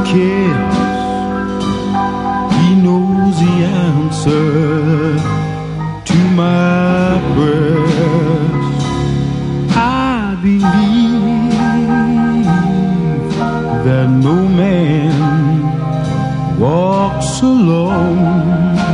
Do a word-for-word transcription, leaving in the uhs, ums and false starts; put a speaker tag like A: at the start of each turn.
A: cares. He knows the answer to my prayers. I believe that no man walks alone.